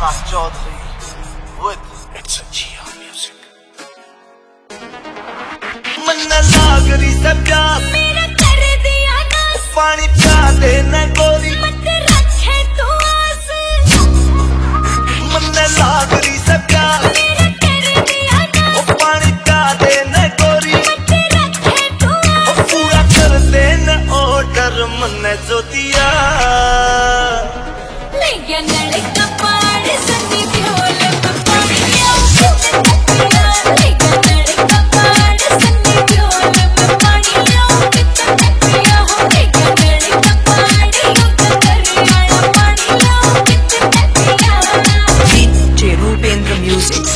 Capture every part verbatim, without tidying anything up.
Jonas Chaudhary with It's a Gia music. मन लागरी सब प्यास मेरा कर दिया नास पानी पिया दे न गोरी मत रखे तू आस मन लागरी सब प्यास मेरा कर दिया नास पानी पिया दे न गोरी मत रखे तू आस पूरा कर दे न ऑर्डर मन जो दिया ले गया नल का पाड़ सनी ढोल पे पानिया कितना ले गया नल का पाड़ सनी ढोल पे पानिया कितना तकिया हो ले गया नल का पाड़ युद्ध करियाना पानिया कितना तकिया D J Rupendra Music.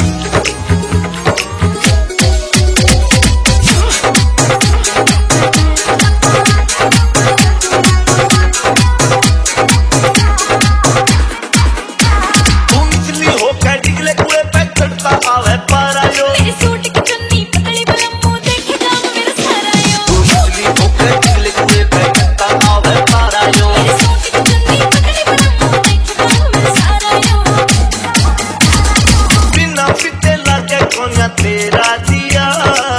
मेरे सूट की चुन्नी पतली बलम्बू देखेगा मेरा सारा यो मेरे सूट की चुन्नी पतली बलम्बू देखेगा मेरा सारा यो बिना पिते लागे कोन्या तेरा दिया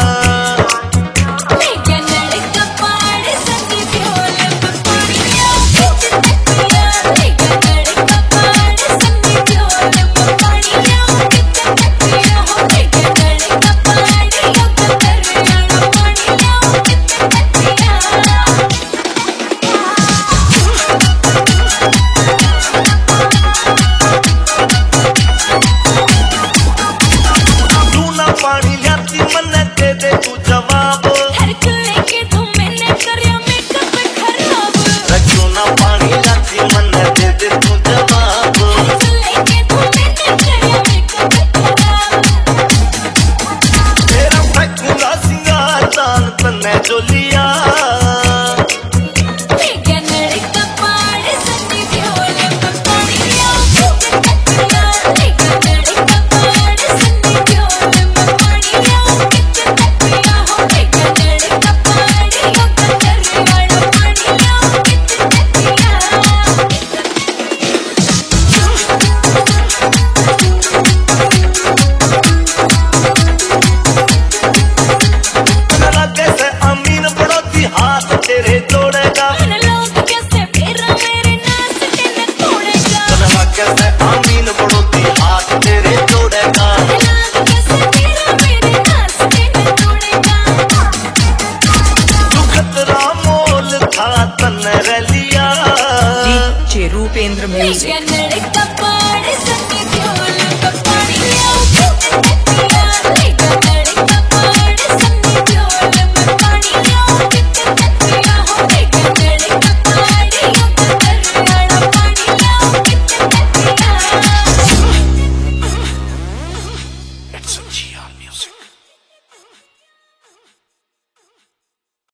ले गया नल का पाड़ सनी ढोल पे पानिया कितना तकिया ले गया नल का पाड़ सनी ढोल पे पानिया कितना तकिया हो ले गया नल का पाड़ युद्ध करियाना पानिया कितना तकिया लूना पानी लाती मन दे दे तू जवाब हर कुए के तू मैंने करिया मेकअप खराब लूना पानी लाती मन दे दे तू जवाब हर कुए के तू मैंने करिया मेकअप खराब तेरा फैकूंगा सिंगार दान तन्ने जो लिया ले गया नल का पाड़ सनी ढोल पे पानिया कितना तकिया ले गया नल का पाड़ सनी ढोल पे पानिया कितना तकिया हो ले गया नल का पाड़ युद्ध करियाना पानिया कितना तेरा कैसे अमीन पड़ोसी हाथ तेरे तोड़ेगा तकिया लोग कैसे फेरा मेरे नास के न तोड़ेगा तेरा कैसे अमीन पड़ोसी हाथ तेरे तोड़ेगा लोग कैसे फेरा मेरे नास के न तोड़ेगा तू खतरा मोल था तन्ने रह लिया D J Rupendra ले Music. गया नल का पाड़ सनी ढोल